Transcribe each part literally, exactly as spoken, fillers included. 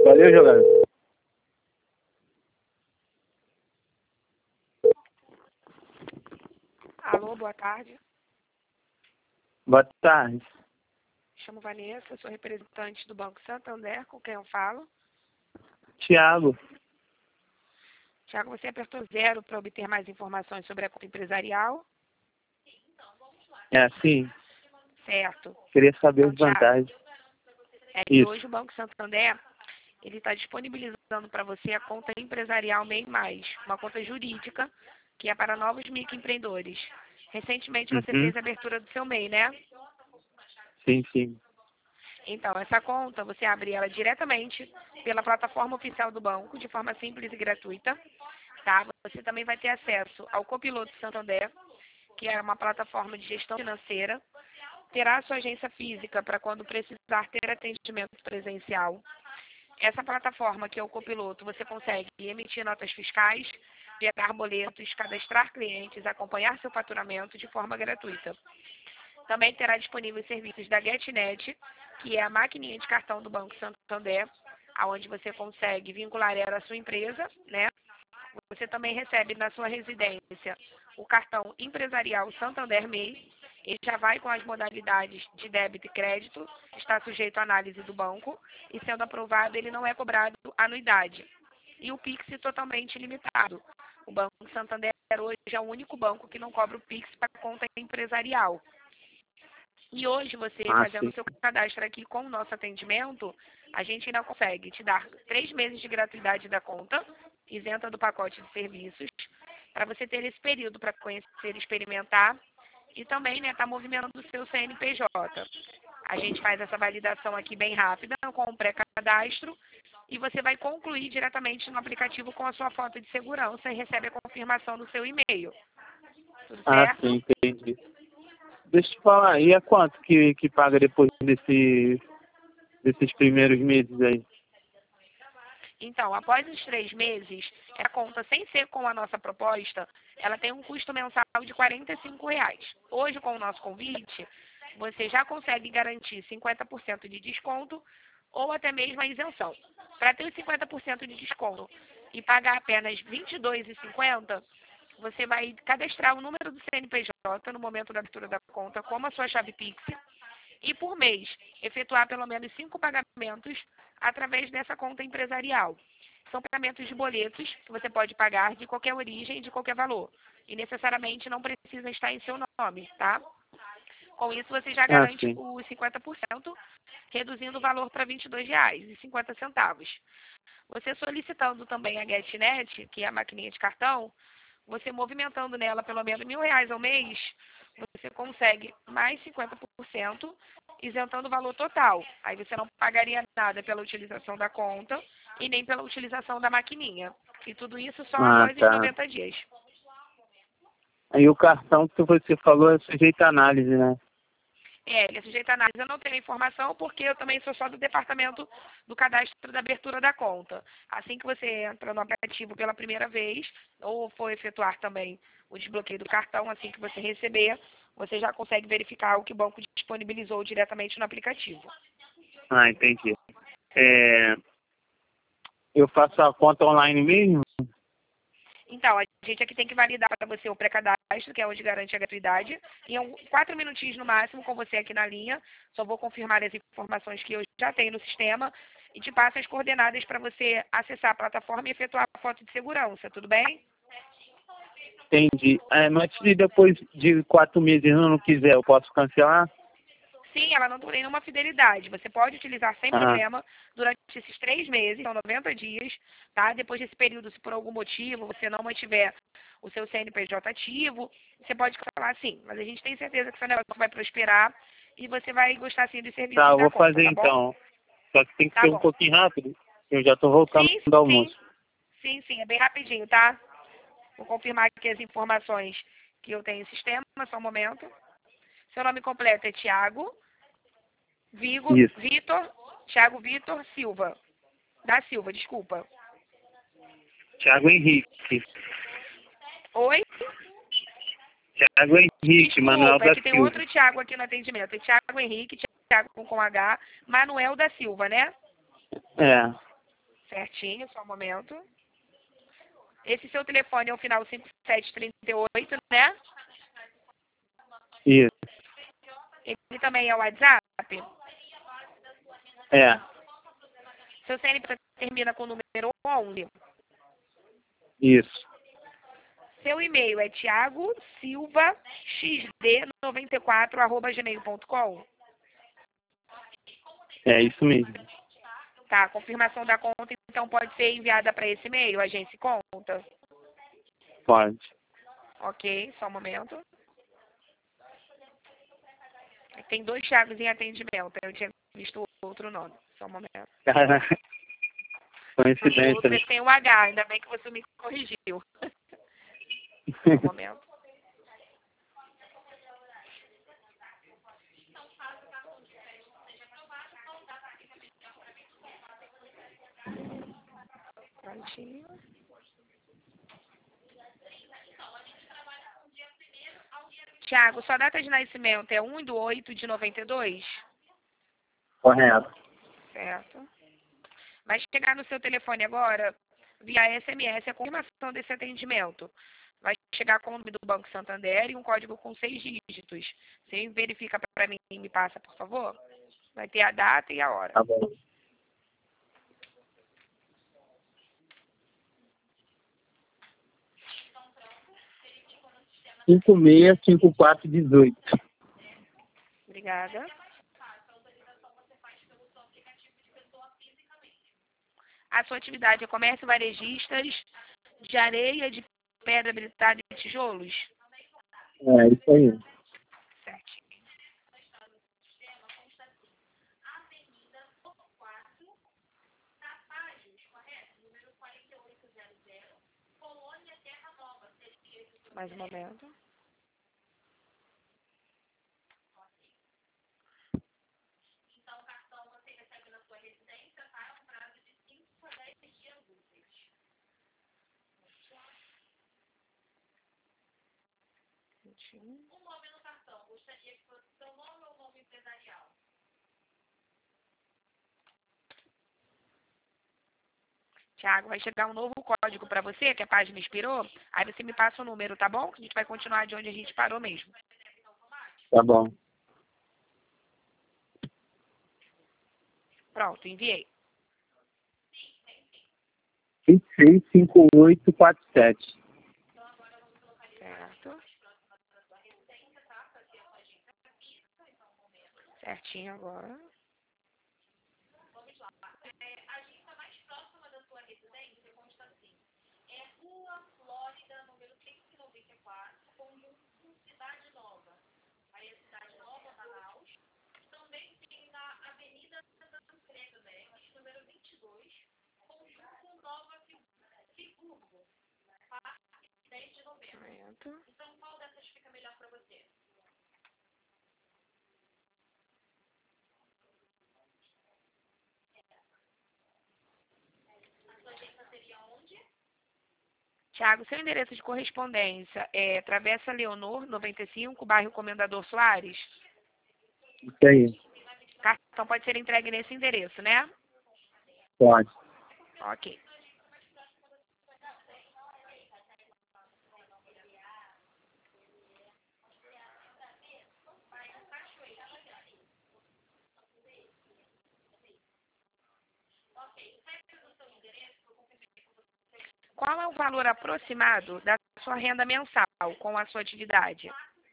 Valeu, jogador. Alô, boa tarde. Boa tarde. Chamo Vanessa, sou representante do Banco Santander, com quem eu falo. Tiago. Tiago, você apertou zero para obter mais informações sobre a conta empresarial? É assim? Certo. Queria saber Então, as vantagens. Tiago, é que Isso. hoje o Banco Santander ele está disponibilizando para você a conta empresarial MEI Mais, uma conta jurídica que é para novos microempreendedores. Recentemente você Uhum. fez a abertura do seu MEI, né? Sim, sim. Então, essa conta, você abre ela diretamente pela plataforma oficial do banco, de forma simples e gratuita, tá? Você também vai ter acesso ao Copiloto Santander, que é uma plataforma de gestão financeira. Terá a sua agência física para quando precisar ter atendimento presencial. Essa plataforma, que é o Copiloto, você consegue emitir notas fiscais, gerar boletos, cadastrar clientes, acompanhar seu faturamento de forma gratuita. Também terá disponível os serviços da GetNet, que é a maquininha de cartão do Banco Santander, onde você consegue vincular ela à sua empresa, né? Você também recebe na sua residência o cartão empresarial Santander MEI. Ele já vai com as modalidades de débito e crédito, está sujeito à análise do banco e, sendo aprovado, ele não é cobrado anuidade. E o Pix totalmente limitado. O Banco Santander hoje é o único banco que não cobra o Pix para conta empresarial. E hoje, você Ah, fazendo sim. o seu cadastro aqui com o nosso atendimento, a gente ainda consegue te dar três meses de gratuidade da conta, isenta do pacote de serviços, para você ter esse período para conhecer, experimentar e também, né, tá movimentando o seu C N P J. A gente faz essa validação aqui bem rápida, com o pré-cadastro, e você vai concluir diretamente no aplicativo com a sua foto de segurança e recebe a confirmação do seu e-mail. Tudo Ah, certo? sim, entendi. Deixa eu te falar, e é quanto que, que paga depois desse, desses primeiros meses aí? Então, após os três meses, a conta, sem ser com a nossa proposta, ela tem um custo mensal de quarenta e cinco reais. Hoje, com o nosso convite, você já consegue garantir cinquenta por cento de desconto ou até mesmo a isenção. Para ter os cinquenta por cento de desconto e pagar apenas vinte e dois reais e cinquenta centavos, você vai cadastrar o número do C N P J no momento da abertura da conta como a sua chave Pix e, por mês, efetuar pelo menos cinco pagamentos através dessa conta empresarial. São pagamentos de boletos que você pode pagar de qualquer origem, de qualquer valor. E necessariamente não precisa estar em seu nome, tá? Com isso, você já Ah, garante sim. os cinquenta por cento, reduzindo o valor para vinte e dois reais e cinquenta centavos. Você solicitando também a GetNet, que é a maquininha de cartão, você movimentando nela pelo menos mil reais ao mês, você consegue mais cinquenta por cento, isentando o valor total. Aí você não pagaria nada pela utilização da conta e nem pela utilização da maquininha. E tudo isso só Ah, após os tá. noventa dias. Aí o cartão que você falou é sujeito à análise, né? É, ele é sujeito à análise. Eu não tenho informação porque eu também sou só do departamento do cadastro da abertura da conta. Assim que você entra no aplicativo pela primeira vez, ou for efetuar também o desbloqueio do cartão, assim que você receber, você já consegue verificar o que o banco disponibilizou diretamente no aplicativo. Ah, entendi. É, eu faço a conta online mesmo? Então, a gente aqui tem que validar para você o pré-cadastro, que é onde garante a gratuidade. Em um- quatro minutinhos no máximo, com você aqui na linha. Só vou confirmar as informações que eu já tenho no sistema e te passo as coordenadas para você acessar a plataforma e efetuar a foto de segurança, tudo bem? Entendi. É, mas se depois de quatro meses eu não quiser, eu posso cancelar? Sim, ela não tem nenhuma fidelidade. Você pode utilizar sem Ah, problema durante esses três meses, são noventa dias, tá? Depois desse período, se por algum motivo você não mantiver o seu C N P J ativo, você pode cancelar sim. Mas a gente tem certeza que seu negócio vai prosperar e você vai gostar sim dos tá, serviços eu da vou conta, fazer tá bom? então. Só que tem que Tá ser um bom. pouquinho rápido. Eu já tô voltando Sim, do sim, almoço. sim, sim, é bem rapidinho, tá? Vou confirmar aqui as informações que eu tenho em sistema, só um momento. Seu nome completo é Tiago Vigo, Isso. Vitor, Tiago Vitor Silva. Da Silva, desculpa. Thiago Henrique. Oi? Thiago Henrique, Manuel Desculpa, é da que tem Silva. outro Tiago aqui no atendimento. É Tiago Henrique, Tiago com H, Manuel da Silva, né? É. Certinho, só um momento. Esse seu telefone é o final cinco sete três oito, né? Isso. Ele também é o WhatsApp? É. Seu C N P J termina com o número onze. Isso. Seu e-mail é thiago silva x d noventa e quatro arroba gmail ponto com. É isso mesmo. Tá, a confirmação da conta, então, pode ser enviada para esse e-mail, agência conta. Pode. Ok, só um momento. Tem dois Thiagos em atendimento, eu tinha visto outro nome. Só um momento. Caraca. O Coincidência. outro é sem o H, ainda bem que você me corrigiu. Só um momento. Prontinho. Thiago, sua data de nascimento é um do oito de noventa e dois? Correto. Certo. Vai chegar no seu telefone agora, via S M S, a confirmação desse atendimento. Vai chegar com o nome do Banco Santander e um código com seis dígitos. Você verifica para mim e me passa, por favor? Vai ter a data e a hora. Tá bom. cinco seis cinco quatro dezoito. Obrigada. A sua atividade é comércio varejistas de areia, de pedra habilitada e tijolos? É isso aí. Certo. Mais um momento. O nome no cartão, gostaria que fosse seu nome ou nome empresarial? Tiago, vai chegar um novo código para você, que a página expirou. Aí você me passa o número, tá bom? Que a gente vai continuar de onde a gente parou mesmo. Tá bom. Pronto, enviei. cinco seis cinco oito quatro sete. Certo. Certinho agora. Momento. Então, qual dessas fica melhor para você? A sua agência seria onde? Tiago, seu endereço de correspondência é Travessa Leonor, noventa e cinco, bairro Comendador Soares? Isso aí. Cartão pode ser entregue nesse endereço, né? Pode. Ok. Qual é o valor aproximado da sua renda mensal com a sua atividade?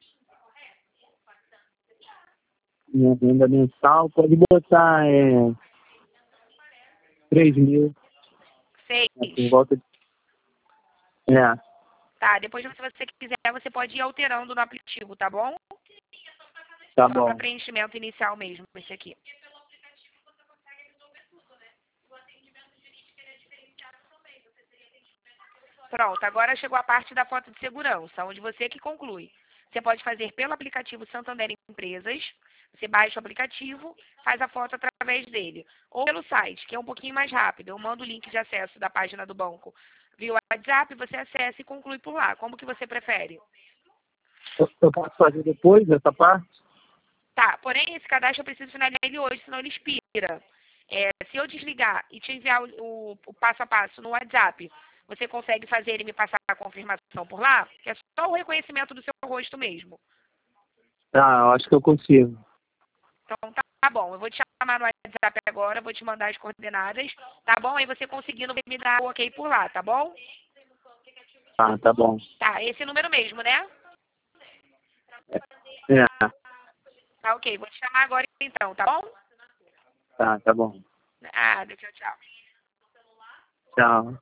Minha renda mensal pode botar é, três mil. Seis. Em volta de... É. Tá, depois se você quiser, você pode ir alterando no aplicativo, tá bom? Tá Só bom. para preenchimento inicial mesmo, esse aqui. Pronto, agora chegou a parte da foto de segurança, onde você que conclui. Você pode fazer pelo aplicativo Santander Empresas, você baixa o aplicativo, faz a foto através dele. Ou pelo site, que é um pouquinho mais rápido. Eu mando o link de acesso da página do banco via WhatsApp, você acessa e conclui por lá. Como que você prefere? Eu, eu posso fazer depois essa parte? Tá, porém esse cadastro eu preciso finalizar ele hoje, senão ele expira. É, se eu desligar e te enviar o, o, o passo a passo no WhatsApp, você consegue fazer ele me passar a confirmação por lá? Que é só o reconhecimento do seu rosto mesmo. Tá, eu acho que eu consigo. Então tá, tá bom, eu vou te chamar no WhatsApp agora, vou te mandar as coordenadas, tá bom? Aí você conseguindo me dar o ok por lá, tá bom? Tá, tá bom. Tá, esse número mesmo, né? É, Tá ok, vou te chamar agora então, tá bom? tá, tá bom. Ah, tchau, tchau. Tchau.